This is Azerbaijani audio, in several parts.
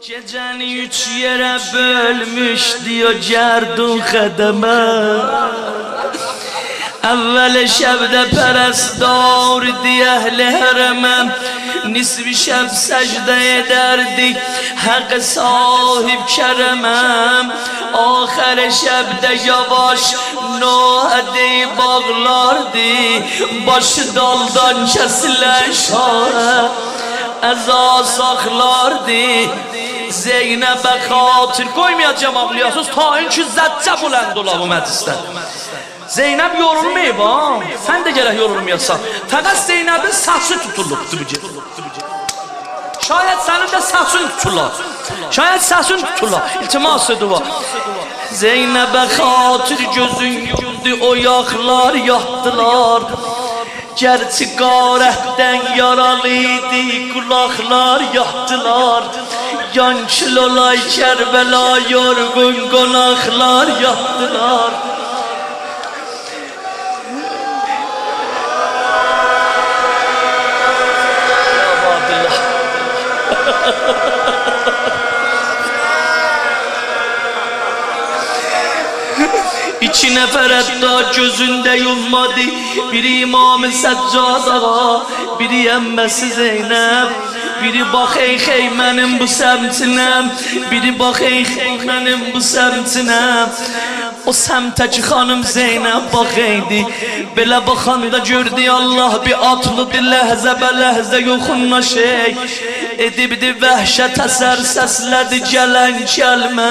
Gecəni üç yerə bölmüş diyor cərdun xədəmə. Əvvəl şəbdə pərəstar diye əhl-i hərəmə. Nisbi şəb səcdə edərdik həq sahib kərəməm. Axər şəbdə yavaş nohə deyib bağlardı. Başı daldan kəsilən şahə əza saxlardı. Zeynəbə xatir qoymayacam ağlayasız ta ki zəccə bulənd ola bu məclisdə. Zeynəb yorulmayıb ha, sən də gərək yorulmayasan. Fəqət Zeynəbin səsi tutulubdur bu gecə. Şayət sənin də səsin tutular. Şayət səsin tutular. İltimas dua. Zeynəbə xatir gözün yumdu, o yaxlar yatdılar. Gerçi qarətdən yaralıydı, qulaqlar yatdılar. Yan kilolay Kərbəla yorğun qonaqlar yatdılar. İki nəfər hətta gözündə yummadı. Biri İmam-ı Səccad ağa, biri əmməsi Zeynəb. Biri bax ey xeymənim bu səmtinəm, biri bax ey xeymənim bu səmtinəm. O səmtəki xanım Zeynəb bax eydi. Belə baxanda gördü Allah bir atlıdı ləhzə bə ləhzə yoxunla şey. Edibdi vəhşət əsər səslədi gələn gəlmə.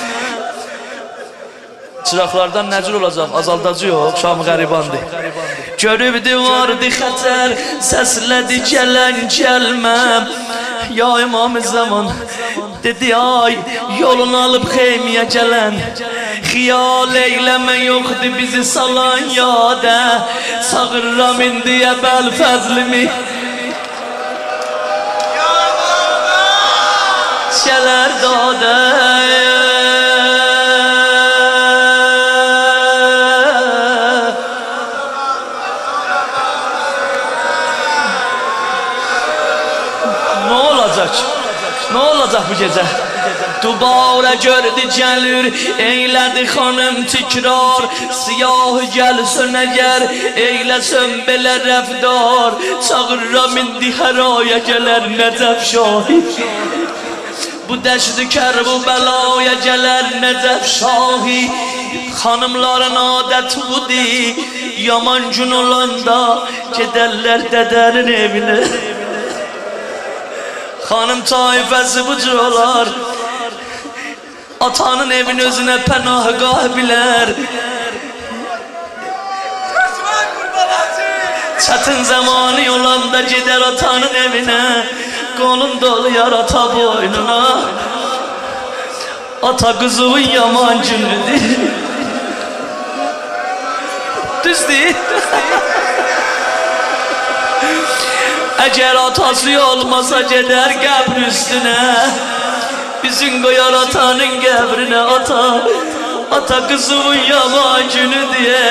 Çıraqlardan nəcür olacaq, azaldacı yox, Şam-ı qəribandır. Görübdü vardı xətər, səslədi gələn gəlməm. Ya İmam-ı Zaman dedi ay yolunu alıb xeymiyə gələn. Xiyal eyləmə yoxdur bizi salan yadə. Çağırram indiyə bəl fəzlimi gələr dadə. Ne olacak bu gece? Dubara gördü gelir, eylədi xanım tikrar. Siyah gəlsin əgər, eyləsin belə rəfdar. Çağırram indi hər aya gələr Nəcəf şahid. Bu dəşdi Kərbəlaya gələr Nəcəf şahid. Xanımların adəti budur, yaman gün olanda gedərlər dədənin evinə. Hanım taifəsi bu cür olar. Atanın evin özünə pənahgah bilər. Çətin zamanı olanda gedər atanın evinə. Qolun doluyar ata boynuna. Ata qızının yaman günüdür. Düz deyil. Əgər atası olmasa gedər qəbr üstünə. Üzün qoyar atanın qəbrinə. Ata qızımın yaman günü diye.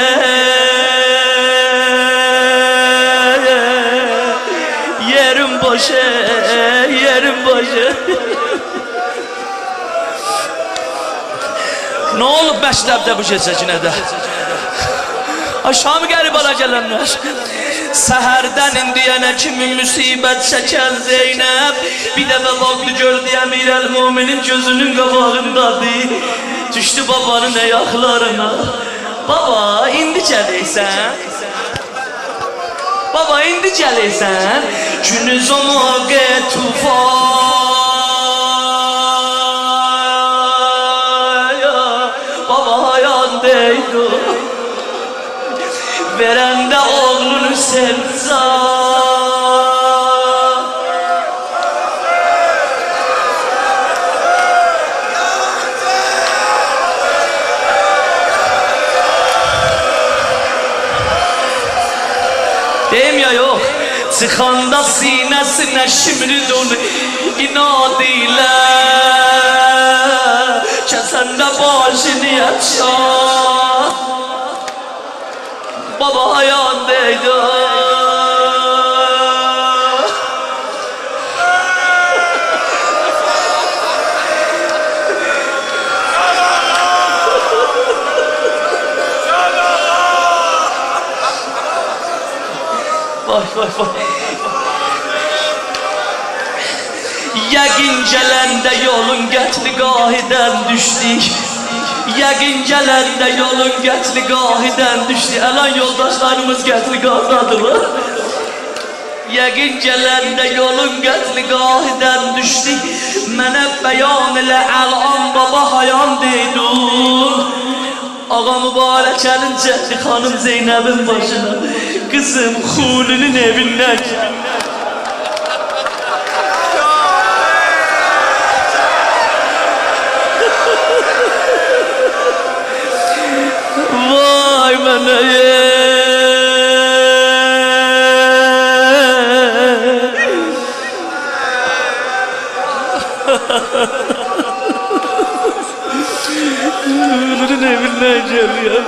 Yerim boşa, yerim boşa. Ne olub Məşrəbdə bu gecəkinədə? Şam-ı Qəribana gələnlər. Səhərdən indiyənə kimi müsibət çəkən Zeynəb. Bir dəfə vaxtı gördü Əmirəl-Müminin gözünün qabağındadır. Düşdü babanın ayaqlarına. Baba indi gələysən. Baba indi gələysən. Günüz o moqə tufaya. Baba hayandaydı. Verende oğlunu sevza. Deyim ya yok. Çıkanda sinesine şimridun inad ile. Kesende başını yaşa. Baba ayağındaydı. Yəqin gələndə yolun qətliqahidən düşdük. Yəqin gələndə yolun qətliqahidən düşdük. Əlan yoldaşlarımız qətliqahdadılar. Yəqin gələndə yolun qətliqahidən düşdük. Mənə bəyan elə əlan baba hayan deydun. Ağa mübarəkənin cəhdi xanım Zeynəbin başına qızım Xulinin evindən vay mənə Xulinin evindən geliyor.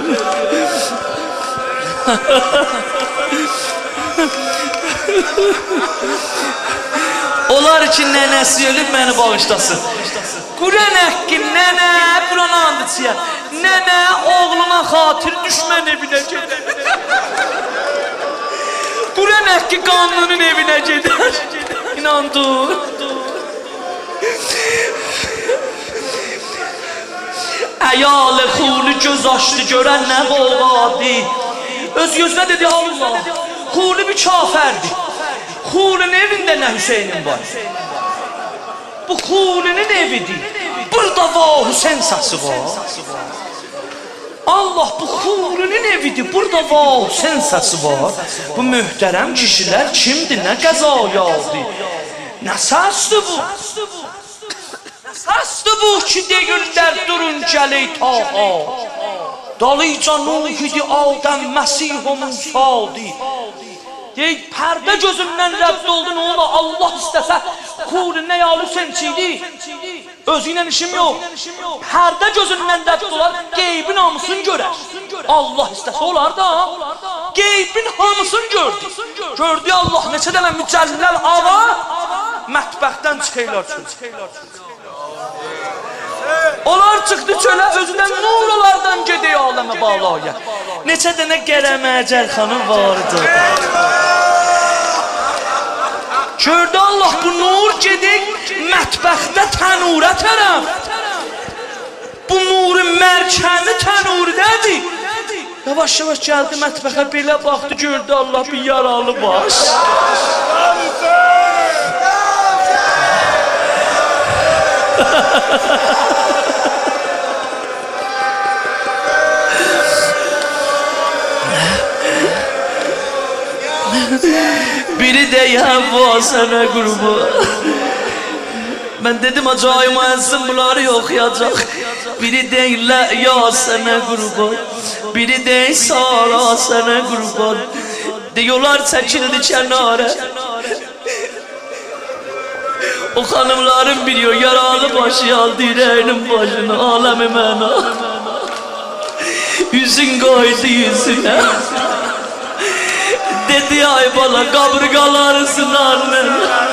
Onlar için nənəsi ölüb məni bağışlasın. Quran haqqı nənə, Quran andıçıya. Nənə oğluna xatir düşmən evinə gedər. Quran haqqı qanunun evinə gedər. İnandır. Əyalı Xuli göz açdı görən nə qolqadı. Öz gözünə dedi Allah, Xuli bir kafərdir. Xulinin evində nə Hüseynin var? Bu Xulinin evidir. Burada var Hüseyin səsi var. Allah, bu Xulinin evidir. Burada var Hüseyin səsi var. Bu möhtərəm kişilər kimdir? Nə qəzaya aldı? Nə səsdir bu? Səsdir bu ki deyirlər durun gələk tağa. Dalıca Nuh idi Adəm Məsih Musadı. Deyik pərdə gözümdən rədd oldu nə ola Allah istəsə Xulin nə yalı sençiydi. Özüylə işim yox. Pərdə gözündən rədd olar qeybin hamısını görər. Allah istəsə olar da qeybin hamısını gördü. Gördü Allah neçə dənə mücəlləl ağa mətbəxdən çıxıylar çöl. Onlar çıxdı çölə özündən nur olardan gedək aləmə bağlaya. Neçə dənə qərəməcəl xanım vardı. Gördü Allah bu nur gedək mətbəxdə tənura tərəf. Bu nurun mərkəni tənurdədir. Yavaş-yavaş gəldi mətbəxə belə baxdı gördü Allah bir yaralı baş. Biri de Havva sana kurban. Ben dedim acayip müezzin bunları okuyacak. Biri de ya sana kurban. Biri de Sara sana kurban. Diyorlar çekildi kenara. O hanımların biliyor yaralı başı aldı yüreğinin başına alemi mena. Yüzün koydu yüzüne. Dedi ay bana kaburgalarısın annen.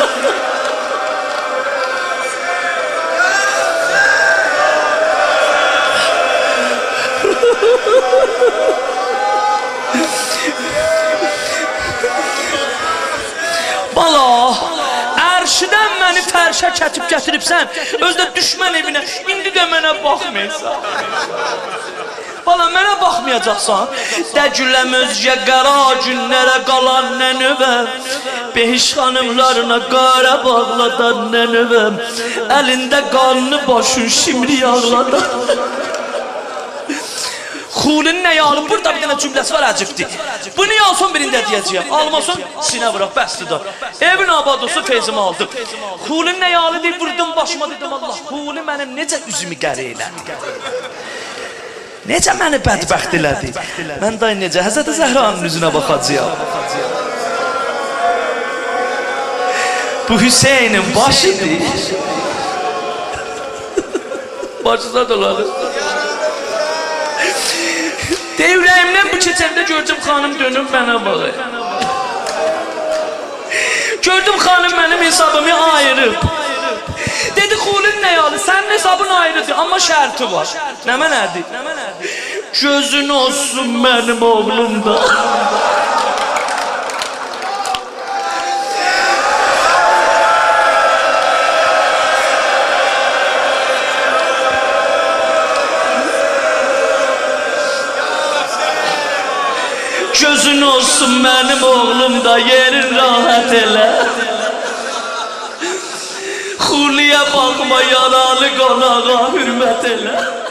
Bala ərşidən məni fərşə kətib gətiribsən, özdə düşmən evinə, indi də mənə baxmayırsan. Bala mənə baxmayacaqsan, dəcüləm özgə qara günlərə qalan nənövəm, behiş xanımlarına qara bağladan nənövəm, əlində qanlı başın şimri yağladan. Xulinin nə yağlı, burada bir dənə cümləsi var əcibdir. Bunu yalson birində deyəcəyəm, almasın sinə vıraq, bəsdir da. Evin abadosu feyzimi aldım. Xulinin nə yağlı deyib, vurdum başıma dedim Allah, Xuli mənim necə üzümü qəri elədi. Necə məni bədbəxt elədi. Mən da necə Həzrəti Zəhranın üzünə baxacağım. Bu Hüseynin başıdır. Başına dolanır. Devrəyimdən bu keçəndə gördüm xanım dönüb mənə baxır. Gördüm xanım mənim hesabımı ayırıb. Dedi Xulin nə yalı, sənin hesabın ayrıdır, amma şərti var. Nəmə nədir? Gözün olsun mənim oğlumda. gözün olsun benim oğlum da yerin rahat ele. Hurliye bakma yaralı qanağa hürmet ele.